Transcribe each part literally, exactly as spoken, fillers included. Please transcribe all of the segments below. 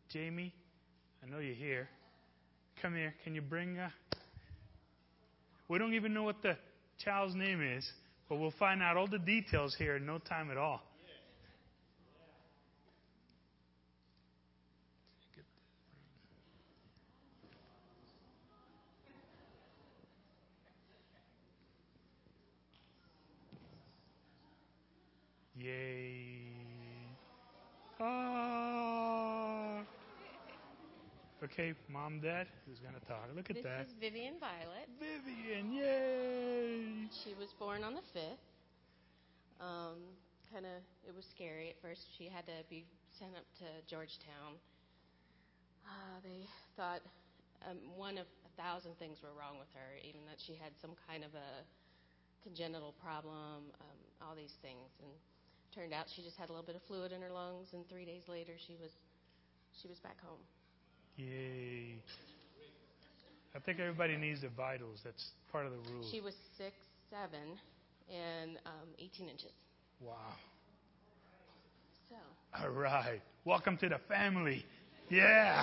Jamie, I know you're here. Come here. Can you bring... Uh, we don't even know what the child's name is, but we'll find out all the details here in no time at all. Yay. Oh. Okay, Mom, Dad, who's going to talk? Look at this that. This is Vivian Violet. Vivian, yay. She was born on the fifth. Um, kind of, it was scary at first. She had to be sent up to Georgetown. Uh, they thought um, one of a thousand things were wrong with her, even that she had some kind of a congenital problem, um, all these things. And turned out she just had a little bit of fluid in her lungs, and three days later she was she was back home. Yay. I think everybody needs their vitals. That's part of the rule. She was six, seven, and um, eighteen inches. Wow. So. All right. Welcome to the family. Yeah.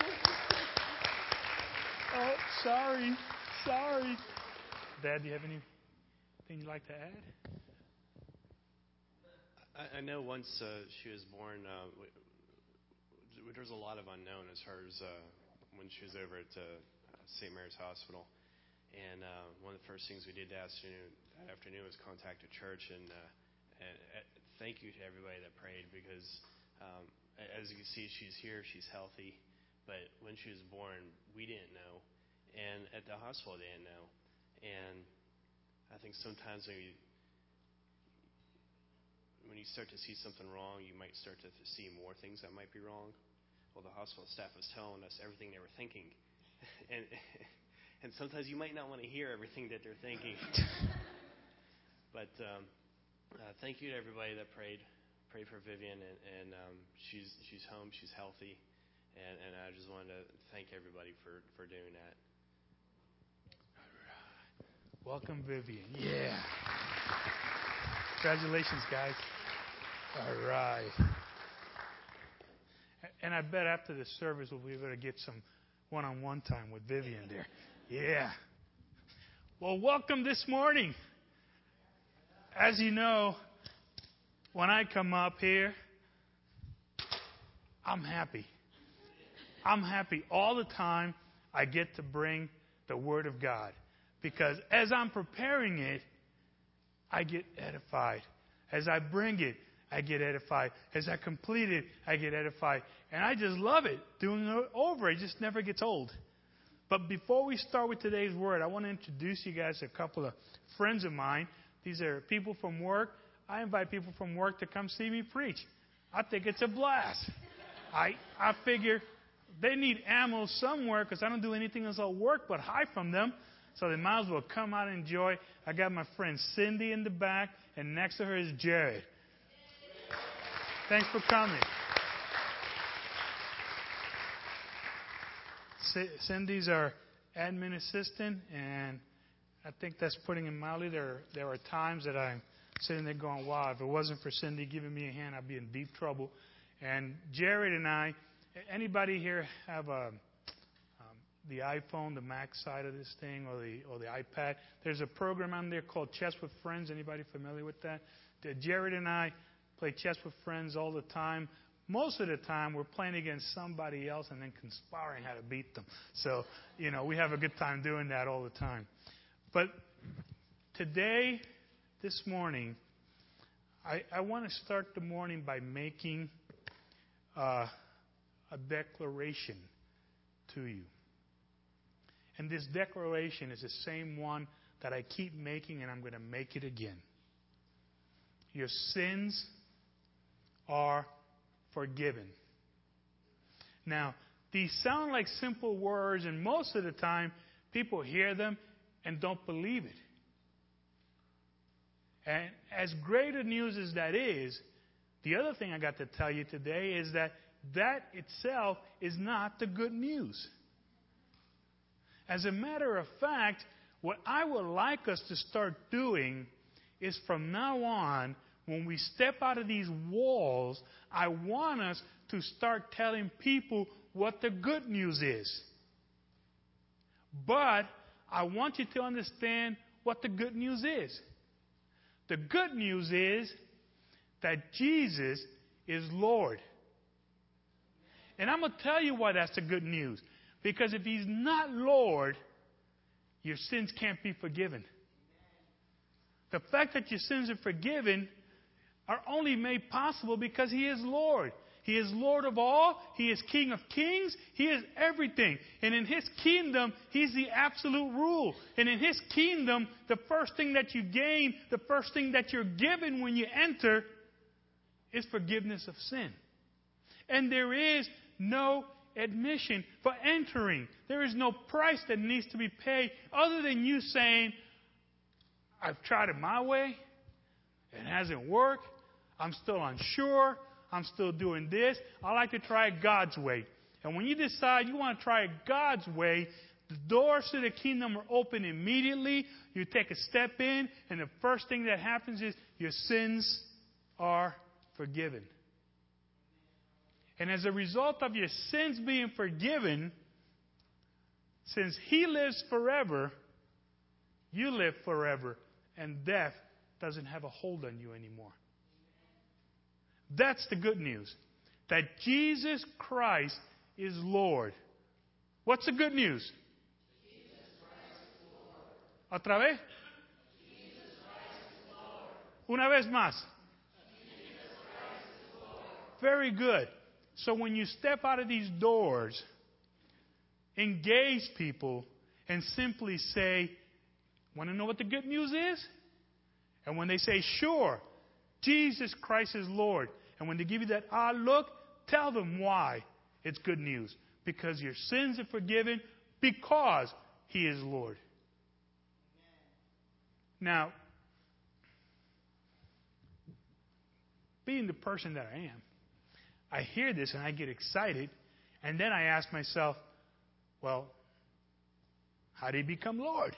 Oh, sorry. Sorry. Dad, do you have anything you'd like to add? I, I know once uh, she was born, uh, w- w- there was a lot of unknown as far as uh, when she was over at uh, Saint Mary's Hospital. And uh, one of the first things we did that afternoon, that afternoon was contact a church. And, uh, and uh, thank you to everybody that prayed, because um, as you can see, she's here, she's healthy. But when she was born, we didn't know. And at the hospital, they didn't know. And I think sometimes when you, when you start to see something wrong, you might start to see more things that might be wrong. Well, the hospital staff was telling us everything they were thinking. and and sometimes you might not want to hear everything that they're thinking. But um, uh, thank you to everybody that prayed prayed for Vivian. And, and um, she's she's home, she's healthy. And, and I just wanted to thank everybody for, for doing that. Welcome, Vivian. Yeah. Congratulations, guys. All right. And I bet after the service we'll be able to get some one-on-one time with Vivian there. Yeah. Well, welcome this morning. As you know, when I come up here, I'm happy. I'm happy all the time I get to bring the Word of God. Because as I'm preparing it, I get edified. As I bring it, I get edified. As I complete it, I get edified. And I just love it. Doing it over, it just never gets old. But before we start with today's word, I want to introduce you guys to a couple of friends of mine. These are people from work. I invite people from work to come see me preach. I think it's a blast. I I figure they need ammo somewhere, because I don't do anything else at work but hide from them. So they might as well come out and enjoy. I got my friend Cindy in the back, and next to her is Jared. Thanks for coming. C- Cindy's our admin assistant, and I think that's putting it mildly. There, there are times that I'm sitting there going, wow, if it wasn't for Cindy giving me a hand, I'd be in deep trouble. And Jared and I, anybody here have a... the iPhone, the Mac side of this thing, or the or the iPad? There's a program on there called Chess with Friends. Anybody familiar with that? Jared and I play chess with friends all the time. Most of the time, we're playing against somebody else and then conspiring how to beat them. So, you know, we have a good time doing that all the time. But today, this morning, I, I want to start the morning by making uh, a declaration to you. And this declaration is the same one that I keep making, and I'm going to make it again. Your sins are forgiven. Now, these sound like simple words, and most of the time, people hear them and don't believe it. And as great a news as that is, the other thing I got to tell you today is that that itself is not the good news. As a matter of fact, what I would like us to start doing is from now on, when we step out of these walls, I want us to start telling people what the good news is. But I want you to understand what the good news is. The good news is that Jesus is Lord. And I'm going to tell you why that's the good news. Because if He's not Lord, your sins can't be forgiven. The fact that your sins are forgiven are only made possible because He is Lord. He is Lord of all. He is King of kings. He is everything. And in His kingdom, He's the absolute rule. And in His kingdom, the first thing that you gain, the first thing that you're given when you enter is forgiveness of sin. And there is no admission for entering. There is no price that needs to be paid other than you saying, I've tried it my way. It hasn't worked. I'm still unsure. I'm still doing this. I like to try it God's way. And when you decide you want to try it God's way, the doors to the kingdom are open immediately. You take a step in, and the first thing that happens is your sins are forgiven. And as a result of your sins being forgiven, since He lives forever, you live forever, and death doesn't have a hold on you anymore. That's the good news. That Jesus Christ is Lord. What's the good news? Jesus Christ is Lord. ¿Otra vez? Jesus Christ is Lord. Una vez más. Jesus Christ is Lord. Very good. So when you step out of these doors, engage people and simply say, want to know what the good news is? And when they say, sure, Jesus Christ is Lord. And when they give you that odd look, tell them why it's good news. Because your sins are forgiven because He is Lord. Now, being the person that I am, I hear this and I get excited. And then I ask myself, well, how did He become Lord?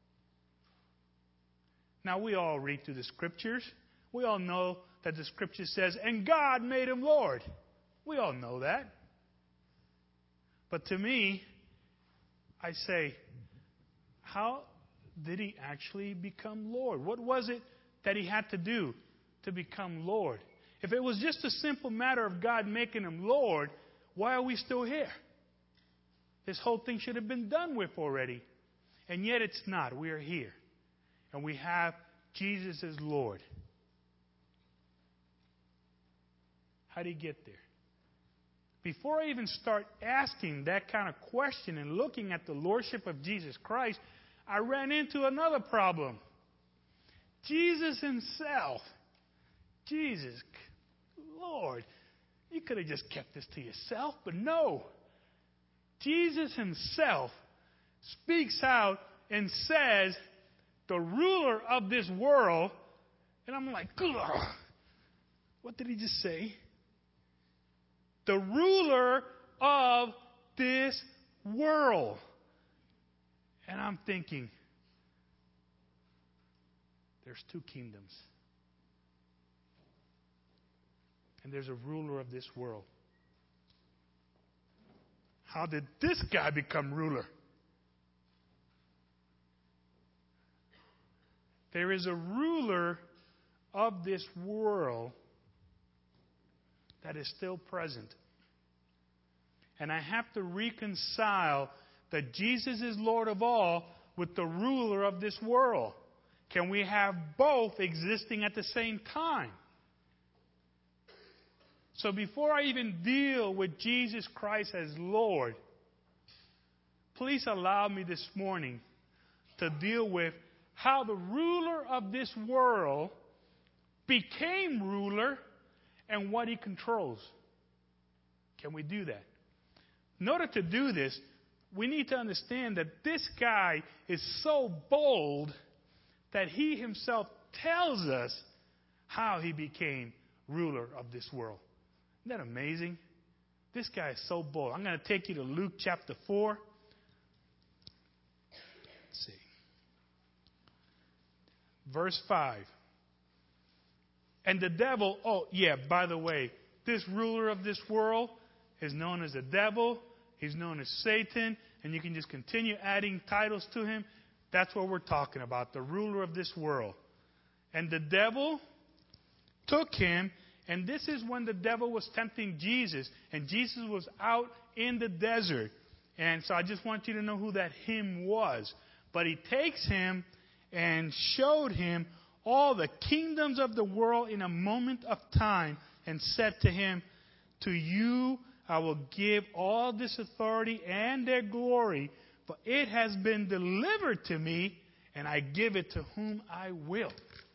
Now, we all read through the Scriptures. We all know that the Scripture says, and God made Him Lord. We all know that. But to me, I say, how did He actually become Lord? What was it that He had to do to become Lord? If it was just a simple matter of God making Him Lord, why are we still here? This whole thing should have been done with already. And yet it's not. We are here. And we have Jesus as Lord. How did He get there? Before I even start asking that kind of question and looking at the Lordship of Jesus Christ, I ran into another problem. Jesus Himself. Jesus, Lord, you could have just kept this to yourself, but no. Jesus Himself speaks out and says, the ruler of this world, and I'm like, ugh, what did He just say? The ruler of this world. And I'm thinking, there's two kingdoms. And there's a ruler of this world. How did this guy become ruler? There is a ruler of this world that is still present. And I have to reconcile that Jesus is Lord of all with the ruler of this world. Can we have both existing at the same time? So before I even deal with Jesus Christ as Lord, please allow me this morning to deal with how the ruler of this world became ruler and what he controls. Can we do that? In order to do this, we need to understand that this guy is so bold that he himself tells us how he became ruler of this world. Isn't that amazing? This guy is so bold. I'm going to take you to Luke chapter four. Let's see. Verse five. And the devil, oh, yeah, by the way, this ruler of this world is known as the devil. He's known as Satan. And you can just continue adding titles to him. That's what we're talking about, the ruler of this world. And the devil took him, and this is when the devil was tempting Jesus, and Jesus was out in the desert. And so I just want you to know who that him was. But he takes him and showed him all the kingdoms of the world in a moment of time and said to him, to you I will give all this authority and their glory, for it has been delivered to me, and I give it to whom I will.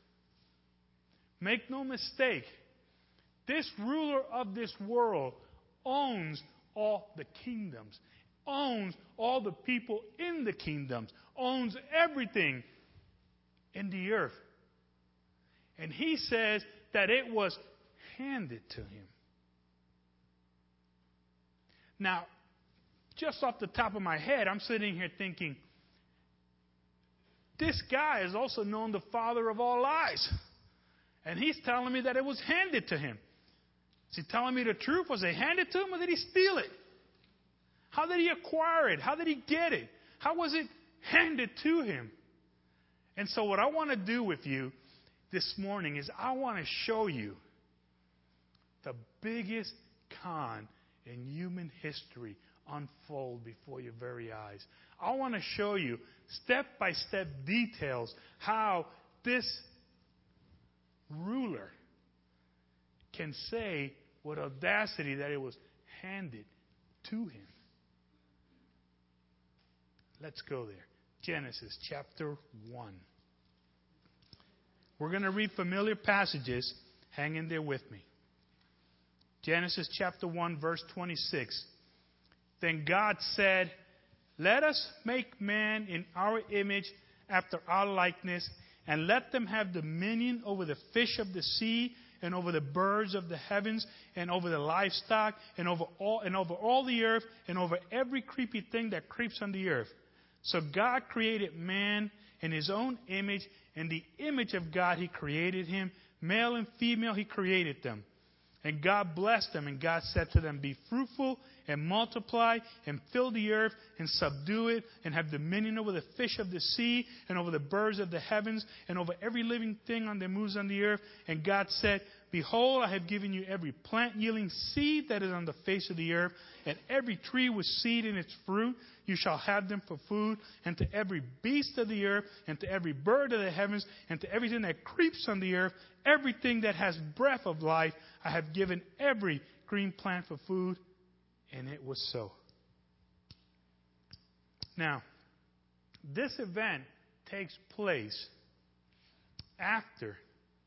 Make no mistake, this ruler of this world owns all the kingdoms, owns all the people in the kingdoms, owns everything in the earth. And he says that it was handed to him. Now, just off the top of my head, I'm sitting here thinking, this guy is also known the father of all lies. And he's telling me that it was handed to him. Is he telling me the truth? Was it handed to him, or did he steal it? How did he acquire it? How did he get it? How was it handed to him? And so what I want to do with you this morning is I want to show you the biggest con in human history unfold before your very eyes. I want to show you step-by-step details how this ruler can say with audacity that it was handed to him. Let's go there. Genesis chapter one. We're going to read familiar passages. Hang in there with me. Genesis chapter one, verse twenty-six. Then God said, let us make man in our image after our likeness, and let them have dominion over the fish of the sea, and over the birds of the heavens, and over the livestock, and over all and over all the earth, and over every creepy thing that creeps on the earth. So God created man in his own image. In the image of God he created him. Male and female he created them. And God blessed them, and God said to them, be fruitful and multiply and fill the earth and subdue it and have dominion over the fish of the sea and over the birds of the heavens and over every living thing on that moves on the earth. And God said, behold, I have given you every plant yielding seed that is on the face of the earth, and every tree with seed in its fruit. You shall have them for food, and to every beast of the earth, and to every bird of the heavens, and to everything that creeps on the earth, everything that has breath of life, I have given every green plant for food. And it was so. Now, this event takes place after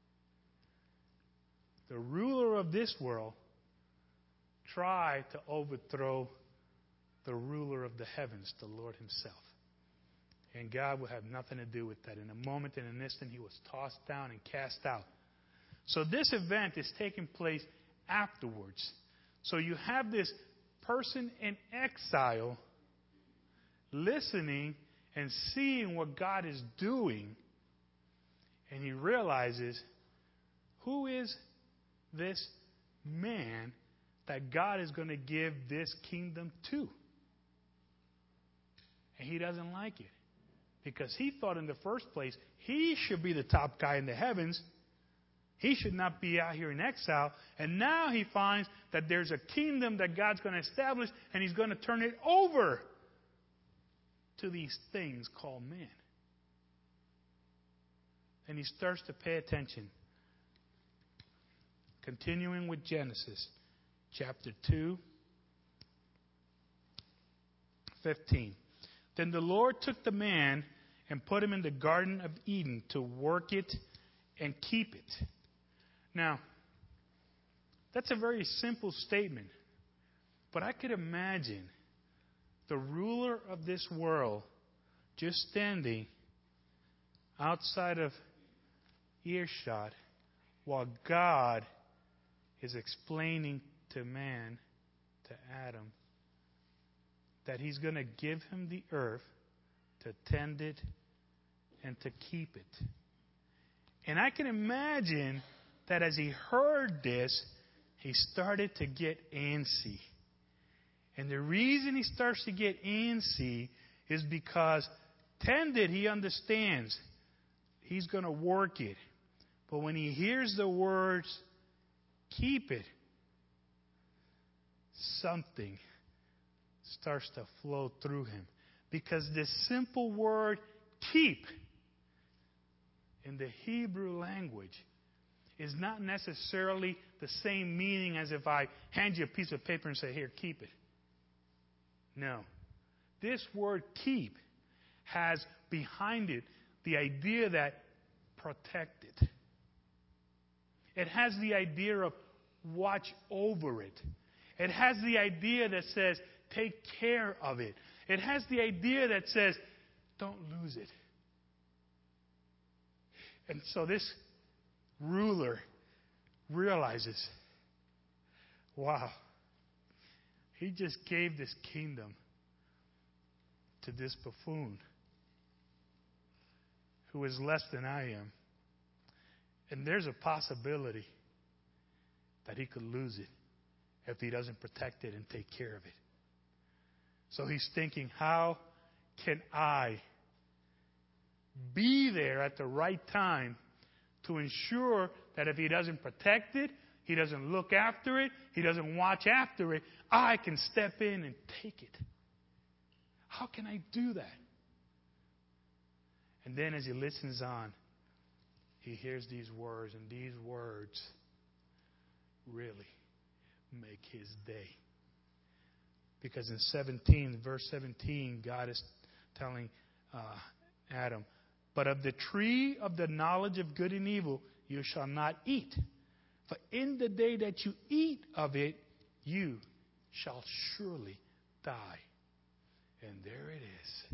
the ruler of this world tried to overthrow the ruler of the heavens, the Lord himself. And God will have nothing to do with that. In a moment, in an instant, he was tossed down and cast out. So this event is taking place afterwards. So you have this person in exile listening and seeing what God is doing. And he realizes, who is this man that God is going to give this kingdom to? And he doesn't like it. Because he thought in the first place, he should be the top guy in the heavens. He should not be out here in exile. And now he finds that there's a kingdom that God's going to establish, and he's going to turn it over to these things called man. And he starts to pay attention. Continuing with Genesis chapter two, fifteen. Then the Lord took the man and put him in the Garden of Eden to work it and keep it. Now, that's a very simple statement. But I could imagine the ruler of this world just standing outside of earshot while God is explaining to man, to Adam, that he's going to give him the earth to tend it and to keep it. And I can imagine that as he heard this, he started to get antsy. And the reason he starts to get antsy is because tended, he understands he's going to work it. But when he hears the words, keep it, something starts to flow through him. Because this simple word, keep, in the Hebrew language, is not necessarily the same meaning as if I hand you a piece of paper and say, here, keep it. No. This word keep has behind it the idea that protect it. It has the idea of watch over it. It has the idea that says take care of it. It has the idea that says don't lose it. And so this ruler realizes, wow, he just gave this kingdom to this buffoon who is less than I am. And there's a possibility that he could lose it if he doesn't protect it and take care of it. So he's thinking, how can I be there at the right time to ensure that if he doesn't protect it, he doesn't look after it, he doesn't watch after it, I can step in and take it. How can I do that? And then as he listens on, he hears these words, and these words really make his day. Because in seventeen, verse seventeen, God is telling uh, Adam, but of the tree of the knowledge of good and evil you shall not eat. For in the day that you eat of it, you shall surely die. And there it is.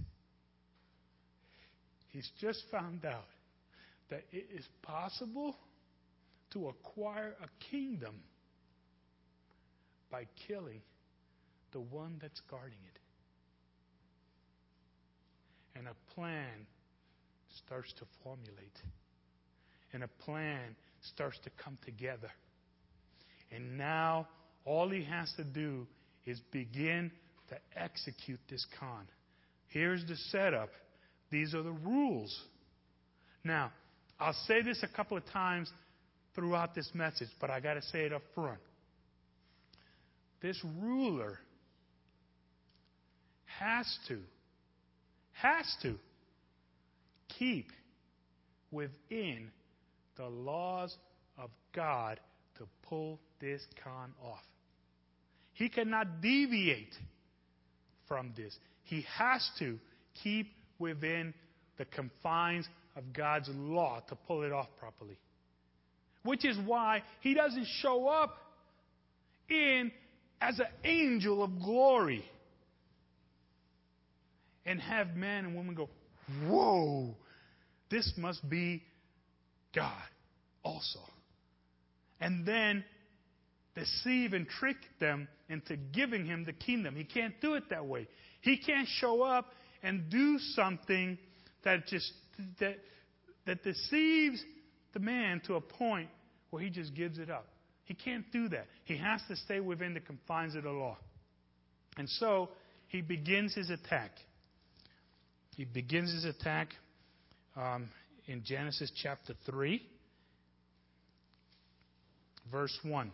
He's just found out that it is possible to acquire a kingdom by killing the one that's guarding it. And a plan starts to formulate. And a plan starts to come together. And now all he has to do is begin to execute this con. Here's the setup. These are the rules. Now, I'll say this a couple of times throughout this message, but I got to say it up front. This ruler has to, has to keep within the laws of God to pull this con off. He cannot deviate from this. He has to keep within the confines of God's law to pull it off properly. Which is why he doesn't show up in as an angel of glory and have men and women go, whoa, this must be God also. And then deceive and trick them into giving him the kingdom. He can't do it that way. He can't show up and do something that just that that deceives the man to a point where he just gives it up. He can't do that. He has to stay within the confines of the law. And so he begins his attack. He begins his attack um, in Genesis chapter three, verse one.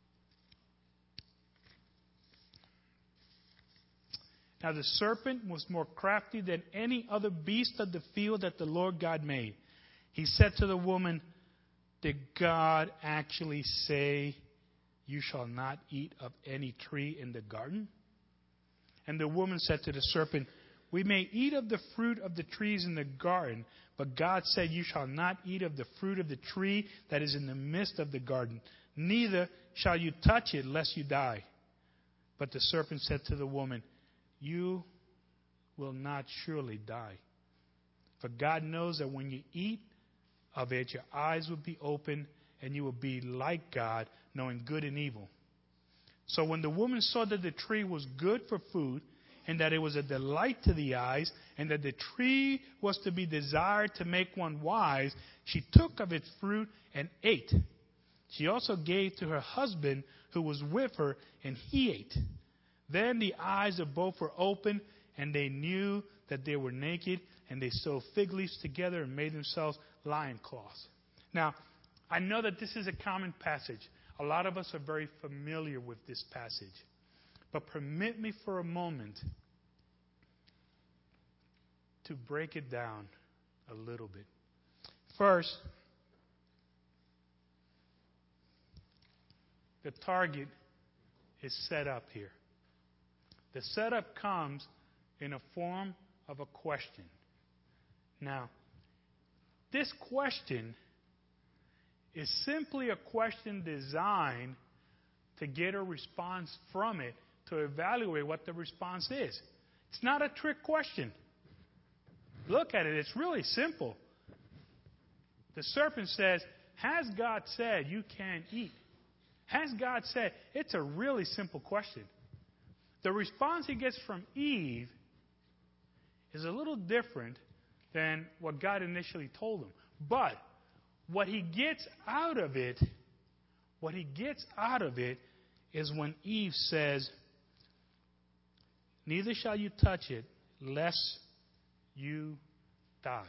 Now the serpent was more crafty than any other beast of the field that the Lord God made. He said to the woman, did God actually say, you shall not eat of any tree in the garden? And the woman said to the serpent, we may eat of the fruit of the trees in the garden, but God said, you shall not eat of the fruit of the tree that is in the midst of the garden, neither shall you touch it, lest you die. But the serpent said to the woman, you will not surely die. For God knows that when you eat of it, your eyes will be open, and you will be like God, knowing good and evil. So when the woman saw that the tree was good for food, and that it was a delight to the eyes, and that the tree was to be desired to make one wise, she took of its fruit and ate. She also gave to her husband who was with her, and he ate. Then the eyes of both were opened, and they knew that they were naked, and they sewed fig leaves together and made themselves loincloths. Now, I know that this is a common passage. A lot of us are very familiar with this passage. But permit me for a moment to break it down a little bit. First, the target is set up here. The setup comes in a form of a question. Now, this question is simply a question designed to get a response from it, to evaluate what the response is. It's not a trick question. Look at it. It's really simple. The serpent says, has God said you can't eat? Has God said? It's a really simple question. The response he gets from Eve is a little different than what God initially told him. But what he gets out of it, what he gets out of it is when Eve says, neither shall you touch it, lest you die.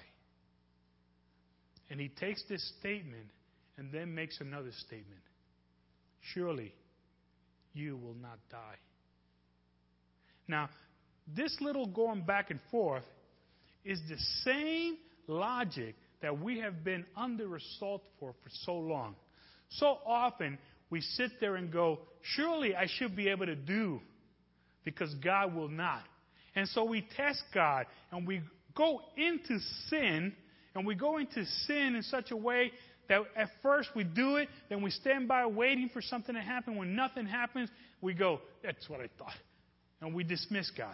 And he takes this statement and then makes another statement. Surely you will not die. Now, this little going back and forth is the same logic that we have been under assault for for so long. So often we sit there and go, surely I should be able to do, because God will not. And so we test God and we go into sin, and we go into sin in such a way that at first we do it, then we stand by waiting for something to happen. When nothing happens, we go, that's what I thought. And we dismiss God.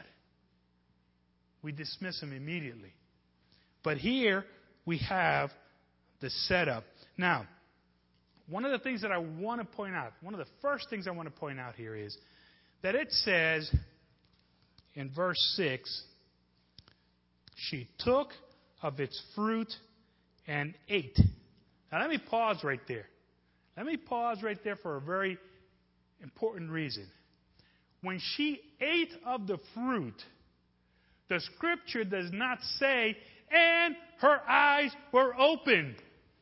We dismiss him immediately. But here we have the setup. Now, one of the things that I want to point out, one of the first things I want to point out here is that it says in verse six, she took of its fruit and ate. Now let me pause right there. Let me pause right there for a very important reason. When she ate of the fruit, the scripture does not say, and her eyes were open.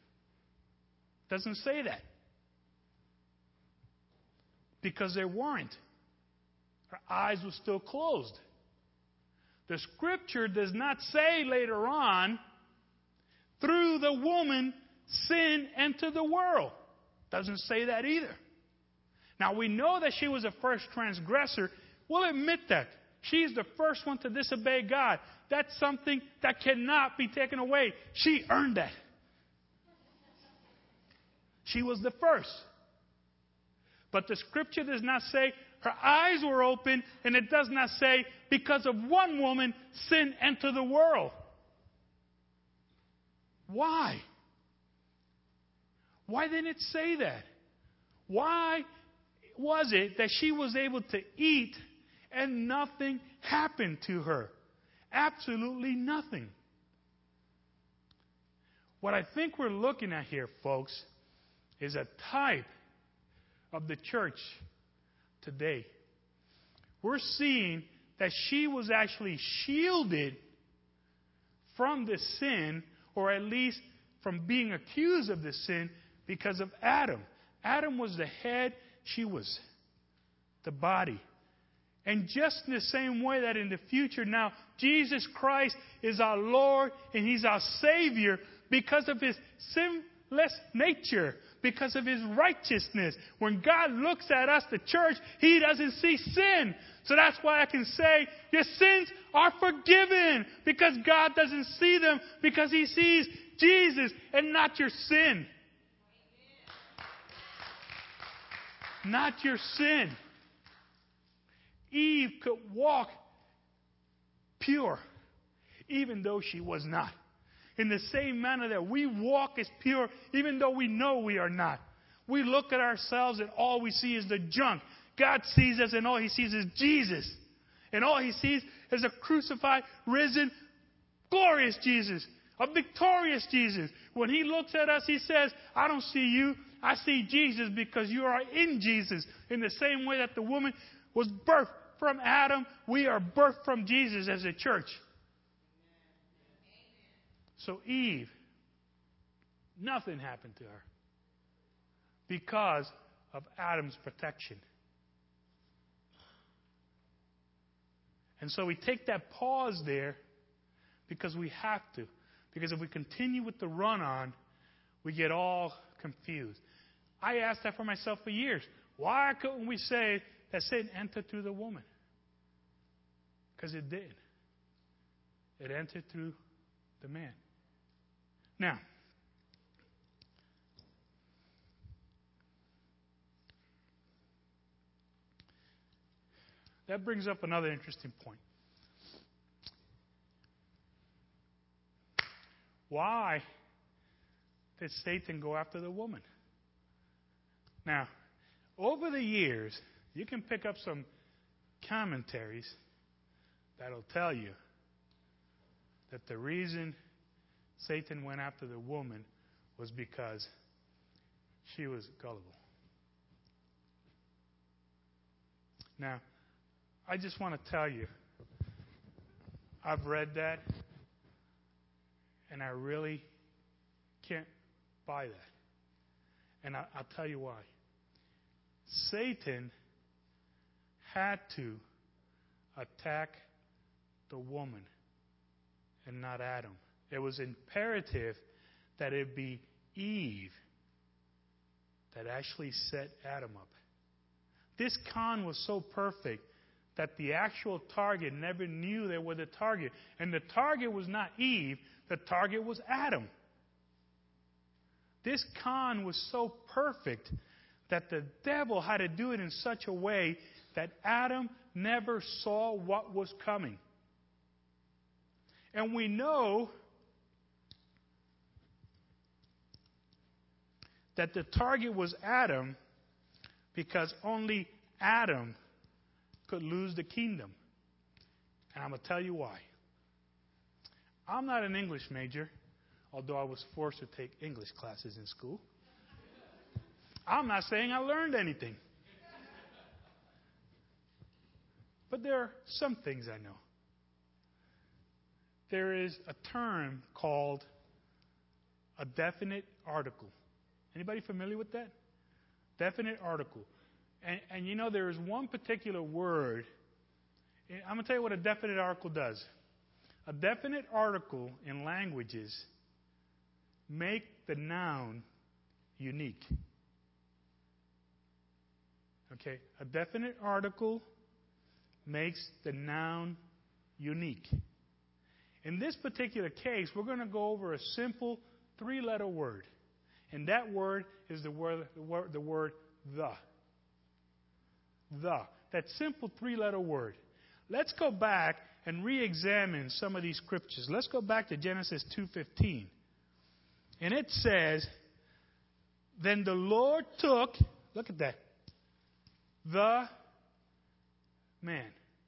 It doesn't say that. Because they weren't. Her eyes were still closed. The scripture does not say later on, through the woman, sin entered the world. Doesn't say that either. Now, we know that she was the first transgressor. We'll admit that. She's the first one to disobey God. That's something that cannot be taken away. She earned that. She was the first. But the scripture does not say her eyes were open, and it does not say because of one woman, sin entered the world. Why? Why didn't it say that? Why was it that she was able to eat and nothing happened to her? Absolutely nothing. What I think we're looking at here, folks, is a type of the church today. We're seeing that she was actually shielded from the sin, or at least from being accused of the sin, because of Adam. Adam was the head, she was the body. And just in the same way that in the future now, Jesus Christ is our Lord and He's our Savior because of His sinless nature, because of His righteousness. When God looks at us, the church, He doesn't see sin. So that's why I can say your sins are forgiven, because God doesn't see them, because He sees Jesus and not your sin. Not your sin. Eve could walk pure, even though she was not. In the same manner that we walk as pure, even though we know we are not. We look at ourselves and all we see is the junk. God sees us and all He sees is Jesus. And all He sees is a crucified, risen, glorious Jesus. A victorious Jesus. When He looks at us, He says, I don't see you. I see Jesus because you are in Jesus. In the same way that the woman was birthed from Adam, we are birthed from Jesus as a church. So Eve, nothing happened to her because of Adam's protection. And so we take that pause there because we have to. Because if we continue with the run-on, we get all confused. I asked that for myself for years. Why couldn't we say that Satan entered through the woman? Because it did. It entered through the man. Now, that brings up another interesting point. Why did Satan go after the woman? Now, over the years, you can pick up some commentaries that'll tell you that the reason Satan went after the woman was because she was gullible. Now, I just want to tell you, I've read that, and I really can't buy that. And I, I'll tell you why. Satan had to attack the woman and not Adam. It was imperative that it be Eve that actually set Adam up. This con was so perfect that the actual target never knew they were the target. And the target was not Eve, the target was Adam. This con was so perfect that the devil had to do it in such a way that Adam never saw what was coming. And we know that the target was Adam because only Adam could lose the kingdom. And I'm going to tell you why. I'm not an English major, although I was forced to take English classes in school. I'm not saying I learned anything. But there are some things I know. There is a term called a definite article. Anybody familiar with that? Definite article. And, and you know, there is one particular word. I'm going to tell you what a definite article does. A definite article in languages make the noun unique. Okay? A definite article makes the noun unique. In this particular case, we're going to go over a simple three-letter word. And that word is the word, the word, the word the. The. That simple three-letter word. Let's go back and re-examine some of these scriptures. Let's go back to Genesis two fifteen. And it says, then the Lord took, look at that, the man.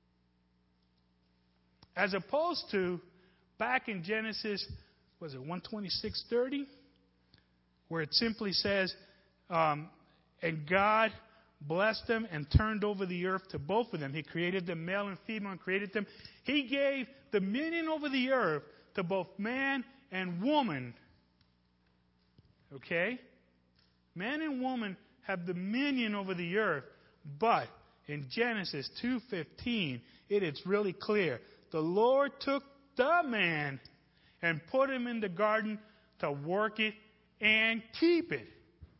As opposed to back in Genesis, was it one twenty-six thirty? Where it simply says, um, and God blessed them and turned over the earth to both of them. He created them, male and female, and created them. He gave dominion over the earth to both man and woman. Okay? Man and woman have dominion over the earth. But in Genesis two fifteen, it is really clear. The Lord took the man and put him in the garden to work it and keep it.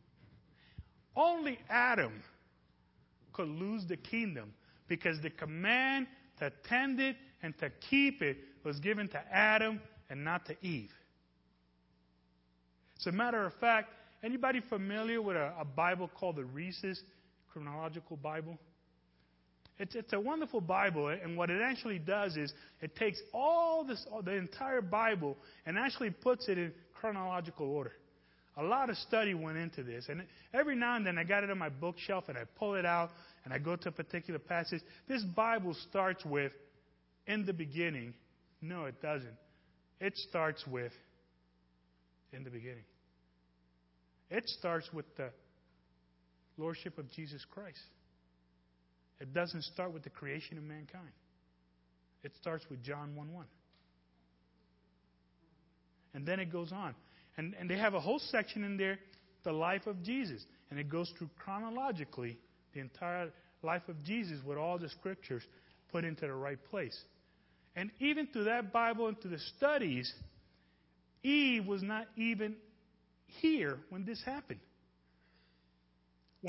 Only Adam could lose the kingdom because the command to tend it and to keep it was given to Adam and not to Eve. As a matter of fact, anybody familiar with a, a Bible called the Reese's Chronological Bible? It's, it's a wonderful Bible, and what it actually does is it takes all this, the entire Bible, and actually puts it in chronological order. A lot of study went into this, and every now and then I got it on my bookshelf, and I pull it out, and I go to a particular passage. This Bible starts with, in the beginning. No, it doesn't. It starts with, in the beginning. It starts with the lordship of Jesus Christ. It doesn't start with the creation of mankind. It starts with John one one. And then it goes on. And, and they have a whole section in there, the life of Jesus. And it goes through chronologically the entire life of Jesus with all the scriptures put into the right place. And even through that Bible and through the studies, Eve was not even here when this happened.